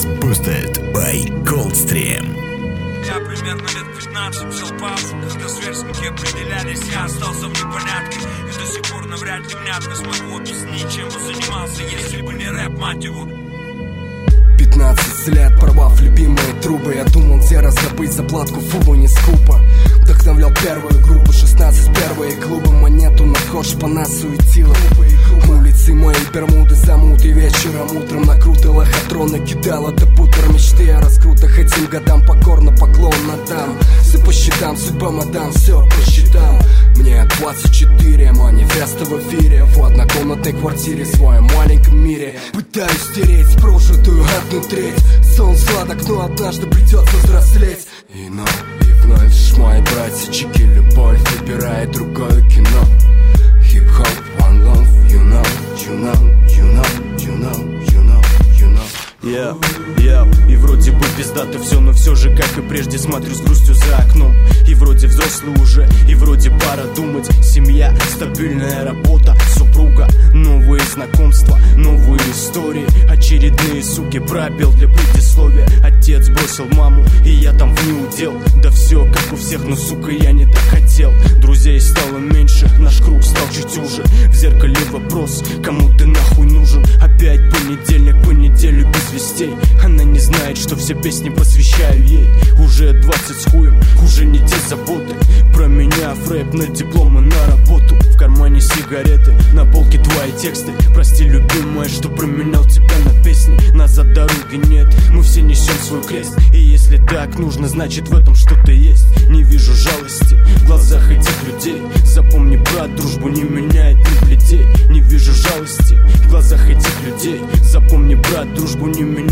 Boosted by Coldstream. Я примерно лет 15 взял паузу, когда сверстники определялись, я остался в непонятке. И до сих пор навряд ли внятно смогу объяснить, чем бы занимался, если бы не рэп, мать его. 15 лет, порвав любимые трубы, я думал, где раздобыть заплатку, фу, не скупо. Вдохновлял первую группу, 16 первые клубы, монету находишь по нас суетила. Улицы мои, бермуды, замуты, вечером, утром накруты, лохотроны кидала до путер мечты о раскрутах. Этим годам покорно поклон надам. Все по счетам, судьба мадам, все по счетам. Мне 24, манифеста в эфире, в однокомнатной квартире, в своем маленьком мире. Пытаюсь стереть прожитую одну треть. Сон сладок, но однажды придется взрослеть. И вновь мои братья, чеки, любовь выбирает другое кино. Хип-хоп, one love, you know, you know, you know, you know, you know, you know. И вроде бы пиздато все, но все же, как и прежде, смотрю с грустью за окном. И вроде взрослый уже, и вроде пора думать. Семья, стабильная работа, супруга, новые знакомства, новые истории. Очередные суки, пробел для предисловия. Отец бросил маму, и я там в неудел. Да все как у всех, но сука, я не так хотел. Друзей стало меньше, наш круг стал чуть уже. В зеркале вопрос, кому ты нахуй нужен? Опять понедельник, по неделю без вестей. Она не знает, что все песни посвящаю ей. Уже 20 с хуем, уже не те заботы. Про меня фрэп на дипломы, на работу. В кармане сигареты, на полке твои тексты. Прости, любимая, что променял тебя на песни. Назад дороги нет, мы все несем свой крест. И если так нужно, значит в этом что-то есть. Не вижу жалости в глазах этих людей. Запомни, брат, дружбу не меняет ни плетей. Не вижу жалости в глазах этих людей. Запомни, брат, дружбу не меняет